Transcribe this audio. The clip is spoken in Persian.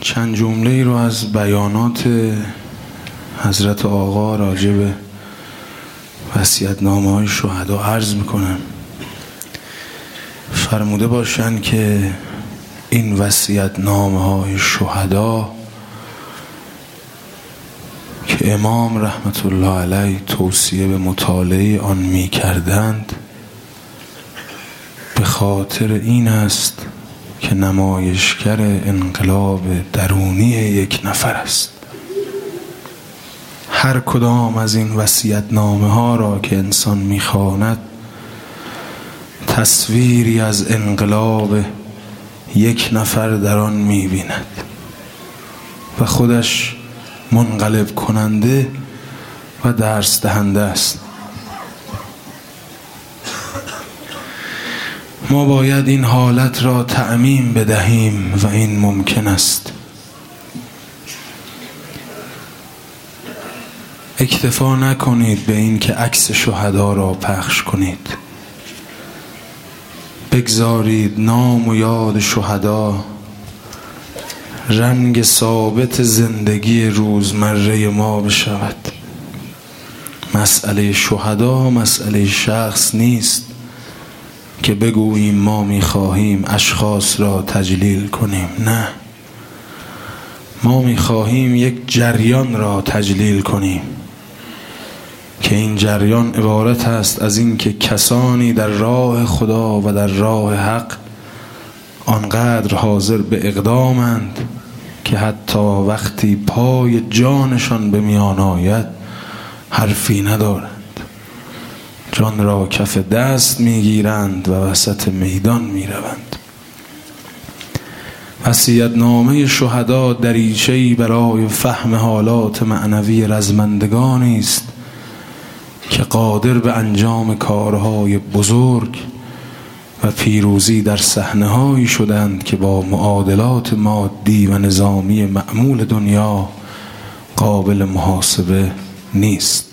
چند جمله رو از بیانات حضرت آقا راجع به وصیت‌نامه‌های شهدا عرض میکنم. فرموده باشن که این وصیت‌نامه‌های شهدا که امام رحمت الله علیه توصیه به مطالعه آن می کردند به خاطر این است که نمایشگر انقلاب درونی یک نفر است. هر کدام از این وصیت‌نامه ها را که انسان می‌خواند تصویری از انقلاب یک نفر در آن می‌بیند و خودش منقلب کننده و درس دهنده است. ما باید این حالت را تعمیم بدهیم و این ممکن است. اکتفا نکنید به این که عکس شهدا را پخش کنید. بگذارید نام و یاد شهدا رنگ ثابت زندگی روزمره ما بشود. مسئله شهدا مسئله شخص نیست که بگوییم ما می‌خواهیم اشخاص را تجلیل کنیم. نه، ما می‌خواهیم یک جریان را تجلیل کنیم که این جریان عبارت است از این که کسانی در راه خدا و در راه حق آنقدر حاضر به اقدامند که حتی وقتی پای جانشان به میان آید حرفی ندارند، جان را کف دست میگیرند و وسط میدان میروند. وصیت‌نامه شهدا دریچه‌ای برای فهم حالات معنوی رزمندگانی است که قادر به انجام کارهای بزرگ و پیروزی در صحنه‌هایی شدند که با معادلات مادی و نظامی معمول دنیا قابل محاسبه نیست.